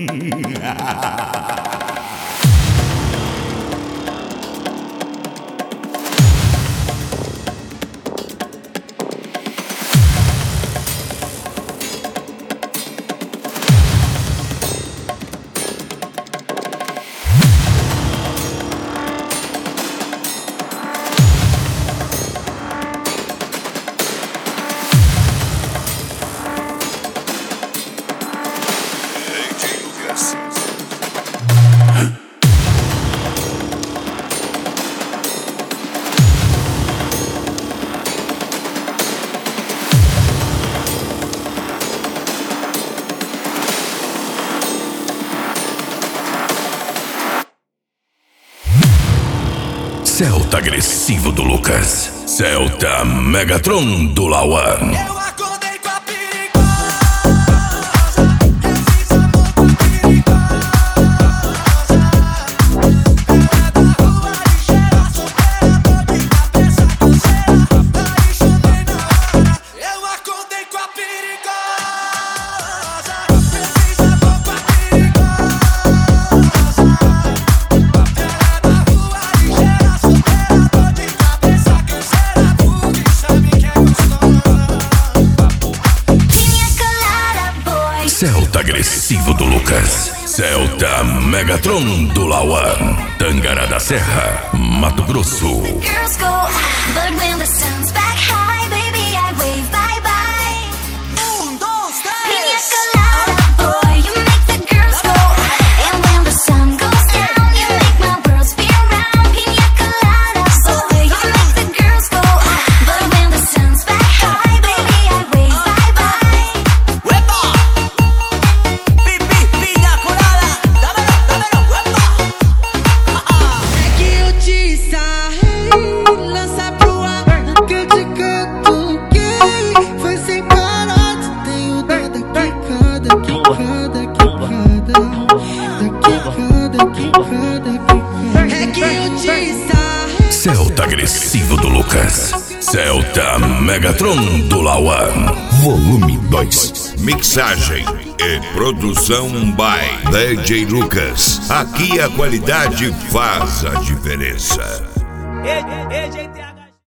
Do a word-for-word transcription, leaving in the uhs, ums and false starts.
Celta agressivo do Lucas. Celta Megatron do Lauan. Eu acordei com a perigosa. Eu fiz amor com a perigosa. Ela é da rua ligeira, solteira, toda de cabeça coceira. Aí chumei na hora. Eu acordei com a perigosa. Eu fiz amor com a perigosa. Ela é da rua ligeira, solteira, toda de cabeça canseira. Fuga e sabe que é gostosa. Celta agressivo do Lucas. Celta Megatron do Lauan. Tangará da Serra, Mato Grosso. Girls go high, but when the sun's back high, baby, I wave bye-bye. Um, dois, Pina três. colada, boy, you make the girls go high. And when the sun goes down, you make my world spin round. Pina colada, boy, you make the girls go high. But when the sun's back high, baby, I wave bye-bye. Uepa! Pipi, piña colada. Dámelo, dámelo, uepa! É que eu te sarrei, lança pro ar que eu te catuquei. Foi sem parar, tu tem o dó da quicada, quicada, quicada. Da quicada, quicada, quicada. É que eu te sarrei. Celta agressivo do Lucas. Celta Megatron do Lauan. Volume dois. Mixagem e produção by D J Lucas. Aqui a qualidade faz a diferença. Ei, ei, G T H.